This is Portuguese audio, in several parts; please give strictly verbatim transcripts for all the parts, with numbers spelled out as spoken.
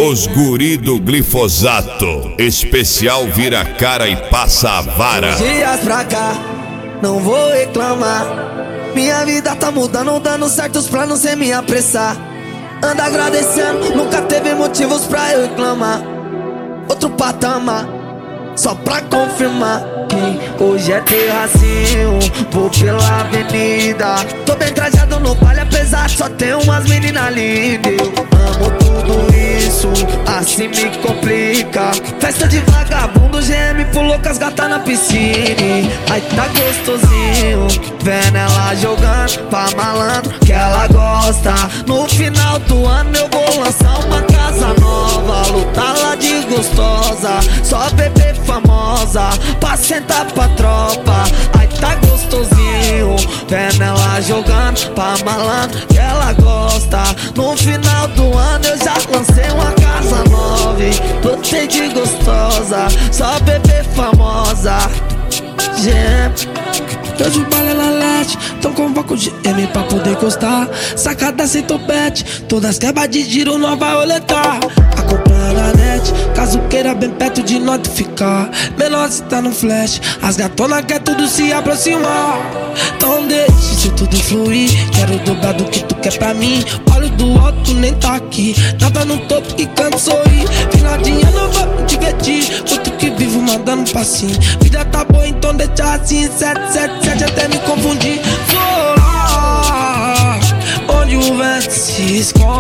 Os guri do glifosato, especial vira cara e passa a vara. Dias pra cá, não vou reclamar. Minha vida tá mudando, dando certos planos sem me apressar. Anda agradecendo, nunca teve motivos pra eu reclamar. Outro patamar, só pra confirmar que hoje é terracinho, vou pela avenida. Tô bem trajado no baile, apesar de só ter umas meninas lindas. Eu amo tudo isso, assim me complica. Festa de vagabundo, G M pulou com as gatas na piscina. Aí tá gostosinho, vendo ela jogando pra malandro que ela gosta. No final do ano eu vou lançar uma casa nova, lutar lá de gostosa, só bebê famosa, pra sentar pra tropa. Aí tá gostosinho, vendo ela jogando pra malandro que ela gosta. No final do ano eu já lancei uma casa nova, lotei de gostosa, só bebê famosa. G M, hoje o baile ela lete, então convoca o G M pra poder encostar. Sacada sem topete, todas quebra de giro, não vai roletar. Acompanha na net, caso queira bem perto de notificar. Menor se tá no flash, as gatonas quer tudo se aproximar. Então deixa isso tudo fluir, quero dobrar do que tu quer pra mim. Olho do alto nem tá aqui, nada no topo que canto sorrir. Finadinha não vou me divertir, outro que vivo mandando passinho. Vida tá boa então deixa assim, sete sete sete até me confundir. Vou lá, onde o vento se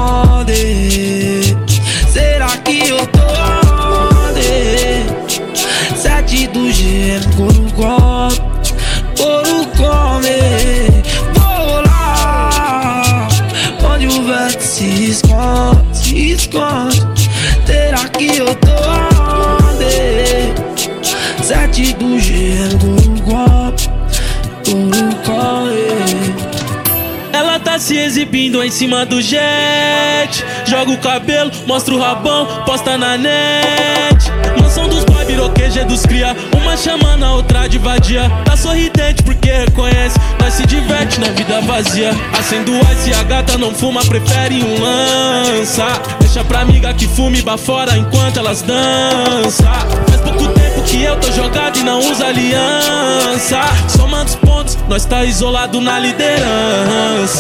esconde. Será que eu tô onde? Sete do G M, couro come, couro come. Vou lá, onde o vento se esconde, se esconde. Será que eu tô onde? Sete do G M, couro come, couro come. Ela tá se exibindo em cima do jet, joga o cabelo, mostra o rabão, posta na net. Mansão dos boy, biroqueja dos cria, uma chamando a outra de vadia. Tá sorridente porque reconhece, nós se diverte na vida vazia. Acendo o ice e a gata não fuma, prefere um lança. Deixa pra amiga que fume bafora enquanto elas dançam. Faz pouco tempo que eu tô jogado e não uso aliança. Somando os pontos, nós tá isolado na liderança.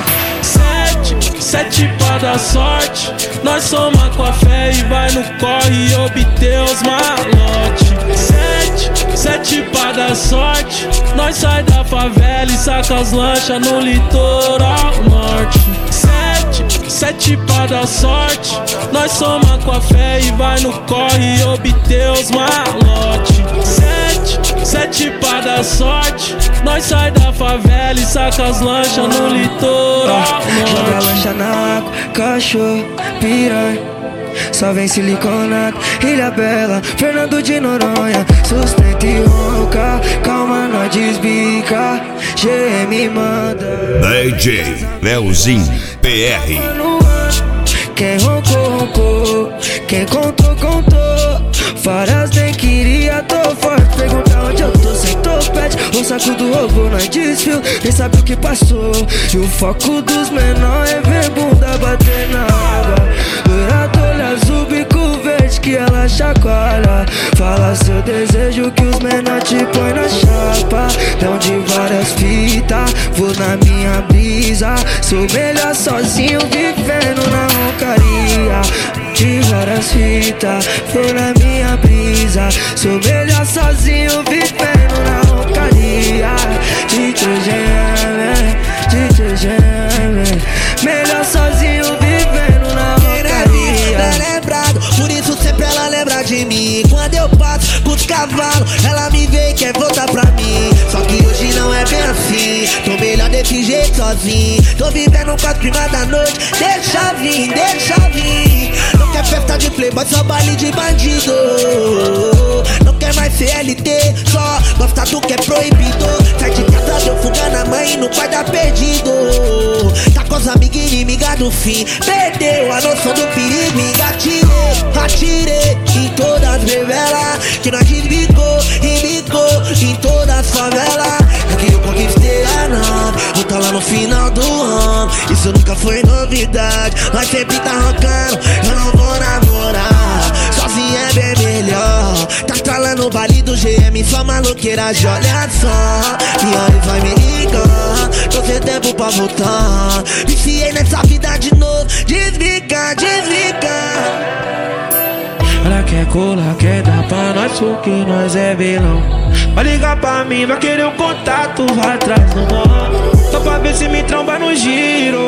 Sete, sete pra dar sorte, nós soma com a fé e vai no corre e obter os malotes. Sete, sete pra dar sorte, nós sai da favela e saca as lanchas no litoral norte. Sete, sete pra dar sorte, nós soma com a fé e vai no corre e obter os malotes. Sete, sete pra dar sorte, nós sai da favela e saca as lanchas no litoral norte. Joga lancha na água, cachorro, piranha, só vem siliconado, Ilha Bela, Fernando de Noronha. Sustenta e ronca, calma, nós desbica, G M manda. D J Leozinho P R. Quem roncou, roncou, quem contou, contou. Várias nem queria, tô forte. Pergunta onde eu tô sem topete. O saco do robô nós desfio, nem sabe o que passou. E o foco dos menores é ver bunda bater na água. Dourado, olho azul, bico verde que ela chacoalha. Fala seu desejo que os menores te põe na chapa. Dão de várias fitas, vou na minha brisa. Sou melhor sozinho, vivendo na roncaria. De várias fitas, vou na minha brisa. Sou melhor sozinho, vivendo na roncaria. D J G M, D J G M. Melhor sozinho, vivendo na roncaria. É lembrado, por isso sempre ela lembra de mim. Quando eu passo com os cavalos, ela me vê e quer voltar pra mim. Só que hoje não é bem assim, tô melhor desse jeito sozinho. Tô vivendo com as primas da noite, deixa vir, deixa vir. Não quer festa de playboy, só baile de bandido. Não quer mais C L T, só gosta do que é proibido. Sai de casa, deu fuga na mãe e no pai tá perdido. Tá com os amigos inimigas do fim, perdeu a noção do perigo. Engatilhei, atirei em todas as revelas que nós desbicou, embicou em todas as favelas. É que eu conquistei a nave, vou tá lá no final do ano. Isso isso nunca foi novidade. Nós sempre tá roncando, eu não vou namorar. Sozinho é bem melhor. Tá estralando o baile do G M, só maloqueiragem, olha só. Me olha e vai me ligar, tô sem tempo pra voltar. Viciei nessa vida de novo, desliga, desliga. Ela quer colar, quer dar pra nós porque nós é vilão. Vai ligar pra mim, vai querer um contato, vai atrás do mano. Só pra ver se me tromba no giro.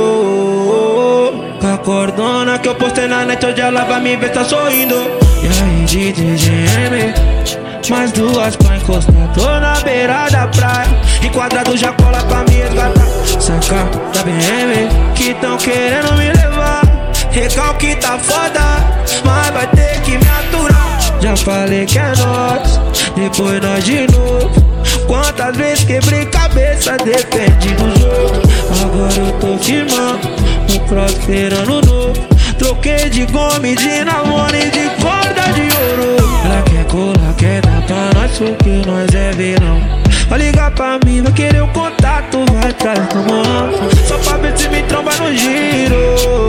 Com a cordona que eu postei na net, hoje ela vai me ver, tá sorrindo. E aí, D J G M, mais duas pra encostar, tô na beira da praia. Enquadrado já cola pra me resgatar. Saca da B M, que tão querendo me levar. Recalque tá foda, mas vai ter que me aturar. Já falei que é nós, depois nós de novo. Quantas vezes quebrei cabeça, depende do jogo. Agora eu tô firmando, um prosperando novo. Troquei de gome, de namoro e de corda de ouro. Ela quer colar, quer dar pra nós porque nós é vilão. Vai ligar pra mim, vai querer o contato, vai atrás do mano. Só pra ver se me tromba no giro.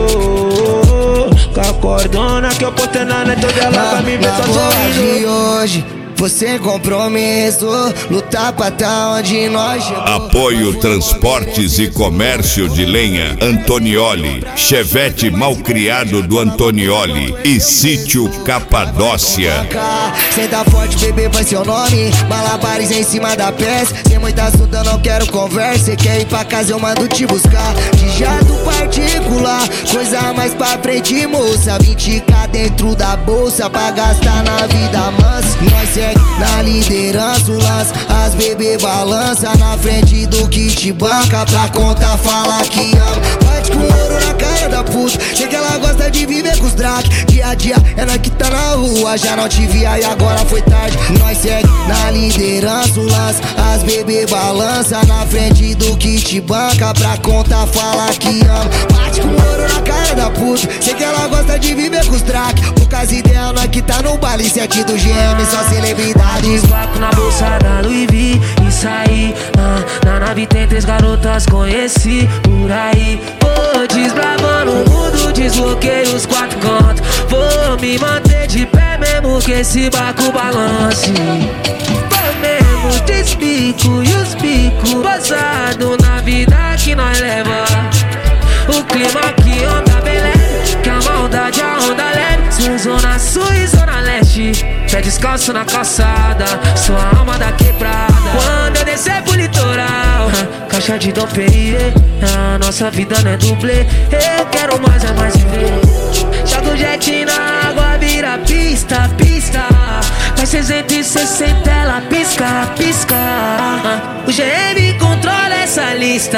Com a cordona que eu postei na net, toda ela vai me ver só sorrindo. Hoje você compromisso, lutar pra tá onde nós chegou. Apoio Transportes e Comércio de Lenha, Antonioli, Chevette Malcriado do Antonioli e Sítio Capadócia. Senta forte, bebê, vai seu nome. Malabares em cima da peça. Sem muita assunto, eu não quero conversa. Cê quer ir pra casa, eu mando te buscar. De jato particular, coisa mais pra frente, moça. vinte k dentro da bolsa pra gastar na vida mansa. Nós segue na liderança, o lance. As bebê balança na frente do kit banca. Pra conta fala que ama. Bate com ouro na cara da puta. Sei que ela gosta de viver com os drag. Dia a dia é nós que tá na rua. Já não te via e agora foi tarde. Nós segue na liderança, o lance. As bebê balança na frente do kit banca. Pra conta fala que ama. Bate com ouro na cara da puta. Sei que ela gosta de viver com os drag. Poucas ideias, nós que tá no baile. Sete do G M, só celebridade. Desvaco na bolsa da Louis V e saí. ah, Na nave tem três garotas, conheci por aí. Vou desbravando o mundo, desbloqueei os quatro cantos. Vou me manter de pé mesmo que esse barco balance. Vou mesmo despico e os picos passado na vida que nós leva. O clima que anda bem leve, que a maldade a onda leve. Sou zona sul e zona leste, pé descalço na calçada, sou a alma da quebrada. Quando eu descer pro litoral, caixa de Dom Perrier, a nossa vida não é dublê. Eu quero mais, é mais viver. Joga o jet na água, vira pista, pista. Faz trezentos e sessenta, ela pisca, pisca. O G M controla essa lista.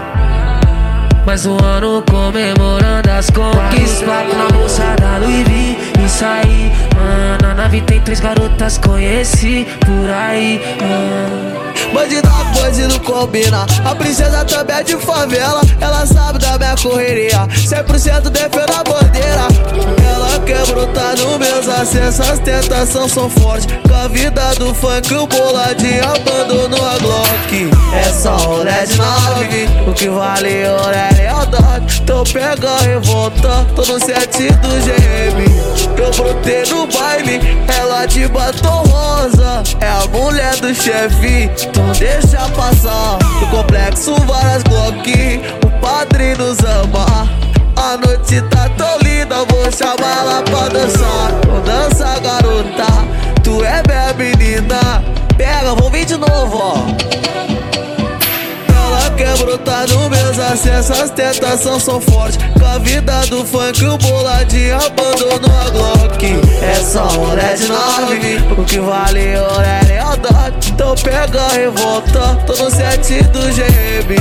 Mais um ano comemorando as conquistas. Papo na bolsa da Louis V e saí. ah, Na nave tem três garotas, conheci por aí. ah. Bandida, bandido combina. A princesa também é de favela. Ela sabe da minha correria. cem por cento defendo a bandeira. Ela quer brotar nos meus acessos. As tentações são fortes. Com a vida do funk, o boladinho abandonou a Glock. É só rolê de nove. O que vale ouro é lealdade. Tô pegando revolta, tô no sete do G M. Eu brotei no baile, ela de batom rosa. É a mulher do chefe, então deixa passar. No complexo várias Glock, o padre nos ama. A noite tá tão linda, vou chamar ela pra dançar. Vou dançar, garota, tu é minha menina. Pega, vamos vir de novo, ó. Quer brotar nos meus acessos, as tentações são fortes. Com a vida do funk, o boladinho abandonou a Glock. É só um red nove, o que vale ouro é lealdade. Então pega a revolta, tô no sete do G M.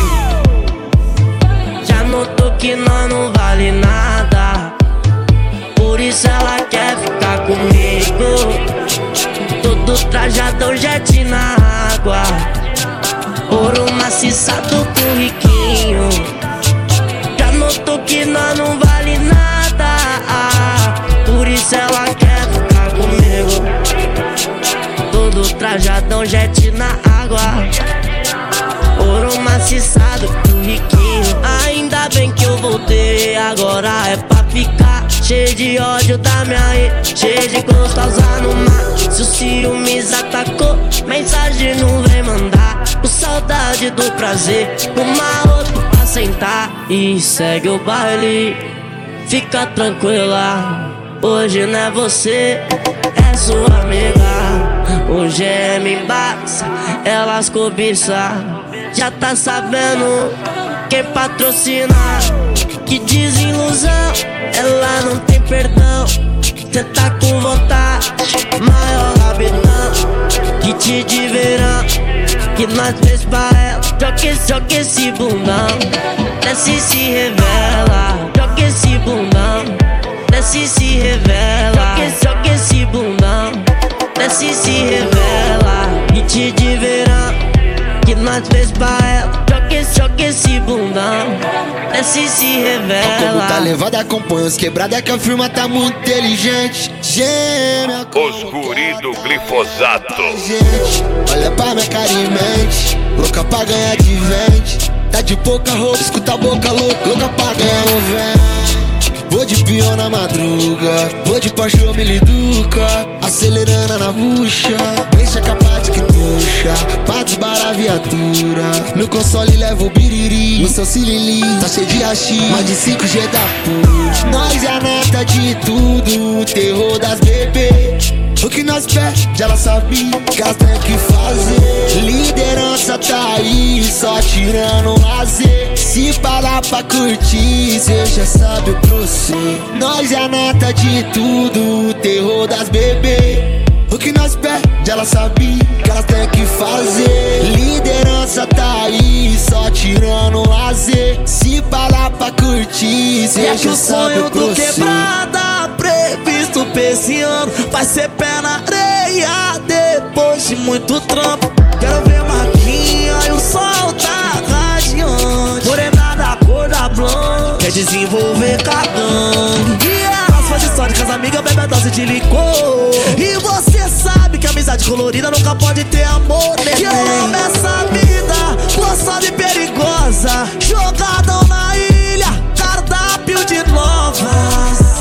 Já notou que nós não vale nada, por isso ela quer ficar comigo. Todo trajadão, jet na água, ouro maciçado com riquinho. Já notou que nós não vale nada, por isso ela quer ficar comigo. Todo trajadão, jet na água, ouro maciçado com riquinho. Ainda bem que eu voltei, agora é pra ficar. Cheio de ódio da minha ex, cheio de gostosa no mar. Se o ciúmes atacou, mensagem não vem mandar. Com saudade do prazer, uma outra pra sentar. E segue o baile, fica tranquila. Hoje não é você, é sua amiga. Hoje é me embaça, elas cobiçam. Já tá sabendo quem patrocina. Que desilusão, ela não tem perdão. Cê tá com vontade, maior rabetão. Que te de verão, que nós fez pra ela. Joga esse, joga esse bundão, desce e se revela. Joga esse bundão, desce e se revela. Joga esse, joga esse bundão, desce e se revela. Que te de verão, que nós fez pra ela. Joga esse, joga esse bundão, desce e se revela. Como tá levada, acompanha os quebrada que a firma tá muito inteligente. Gêmea, Os guri do glifosato. gente, olha pra minha cara e mente. Louca pra ganhar de vente. Tá de pouca roupa, escuta a boca louca. Louca pra ganhar um vento. Vou de peão na madruga, vou de Porsche ou Miliduca. Acelerando na bucha, deixa capaz que tuxa. Pra desbarar a viatura, no console leva o biriri. No seu cilili, tá cheio de hashi, mais de cinco G da puta. Nós é a neta de tudo, o terror das bebês. O que nós pede, ela sabia que elas tem que fazer. Liderança tá aí, só tirando lazer. Se parar pra curtir, cê já sabe o processo. Nós é a neta de tudo, o terror das bebês. O que nós pede, ela sabia que elas tem que fazer. Liderança tá aí, só tirando lazer. Se parar pra curtir, cê já sabe o processo. Previsto pra esse ano vai ser pé na areia depois de muito trampo. Quero ver Marquinha e o sol tá radiante. Morena da cor da blonde, quer desenvolver cagando. E elas fazem história com as amigas, bebe a dose de licor. E você sabe que amizade colorida nunca pode ter amor, né? Que eu amo essa vida, boa sorte perigosa. Jogadão na ilha, cardápio de novas.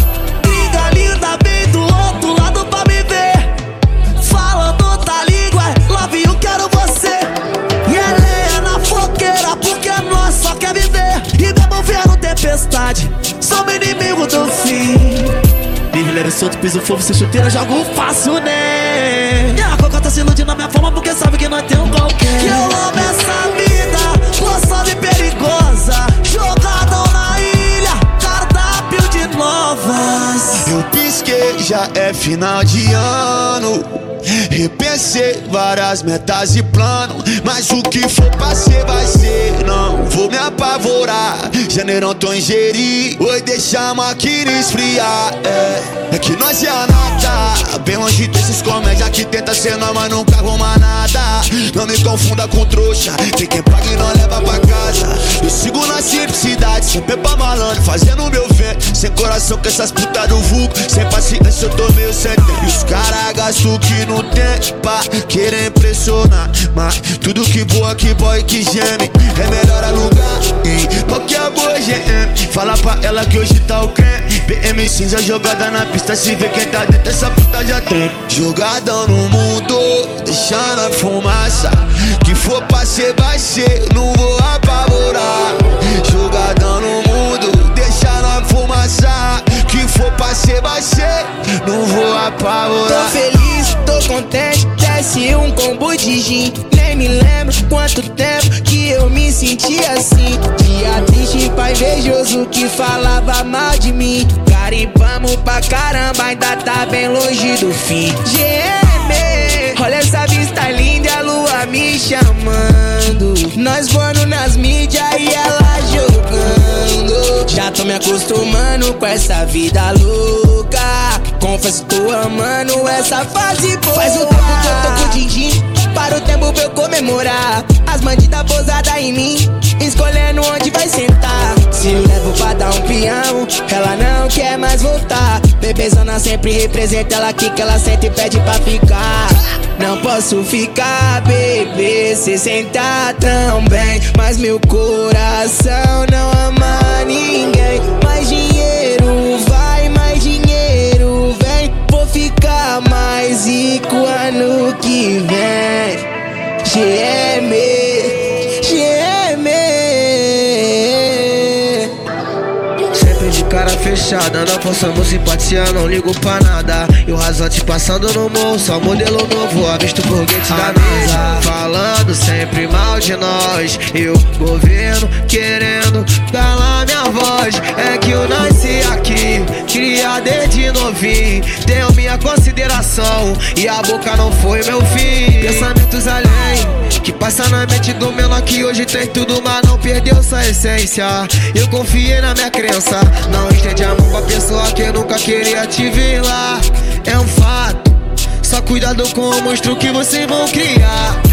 Sou inimigo do fim. Livre, solto, piso fofo, sem chuteira, jogo fácil, né? E a coca tá se iludindo na minha forma porque sabe que nós tem um qualquer. Que eu amo essa vida, gostosa e perigosa. Jogadão na ilha, cardápio de novas. Eu pisquei, já é final de ano. Repensei várias metas e planos, mas o que for pra ser, vai ser. Não vou me apavorar, janeirão tô em Jeri. Oi, deixa a máquina esfriar. É, é que nós é a nata, bem longe desses comédia que tenta ser nós, mas nunca arruma nada. Não me confunda com trouxa, tem quem paga e não leva pra casa. Eu sigo na simplicidade, sempre pra malandro, fazendo o meu vento. Sem coração com essas putas do vulgo, sem paciência eu tô meio sem tempo. E os caras gastam que não tem pra querer impressionar, mas tudo que voa, que boy, que geme, é melhor alugar em qualquer boa G M. Fala pra ela que hoje tá o creme. B M cinza jogada na pista, se vê quem tá dentro, essa puta já tem. Jogadão no mundo, deixando a fumaça. Que for pra ser, vai ser, não vou apavorar. Jogadão no mundo, deixando a fumaça. Que for pra ser, vai ser, não vou apavorar. Tô feliz, tô contente, desce um combo de gin. Nem me lembro quanto tempo que eu me senti assim. Dia triste, pai invejoso que falava mal de mim. Garimpamos pra caramba, ainda tá bem longe do fim. G M, olha essa vista linda, a lua me chamando. Nós voando nas mídias e ela jogando. Já tô me acostumando com essa vida louca. Confesso, tô amando essa fase boa. Faz o tempo que eu tô com o din-din, para o tempo pra eu comemorar. As bandidas pousadas em mim, escolhendo onde vai sentar. Se eu levo pra dar um peão, ela não quer mais voltar. Bebezona sempre representa, ela quica, ela sente e pede pra ficar. Não posso ficar, bebê, cê senta tão bem, mas meu coração não ama ninguém. Mais dinheiro vai, mais dinheiro vem. Vou ficar mais rico ano que vem. G M, G M. Sempre de cara fechada, não forçamos simpatia, não ligo pra nada. E o Razote passando no morro, só modelo novo, avisto foguete da mesa. Falando sempre mal de nós, e o governo querendo calar minha voz. É que eu nasci aqui, cria desde novinho, tenho minha consideração, e a boca não foi meu fim. Pensamentos além, que passa na mente do menor que hoje tem tudo, mas não perdeu sua essência. Eu confiei na minha crença, não estende a mão pra pessoa que nunca queria te ver lá. É um fato, só cuidado com o monstro que vocês vão criar.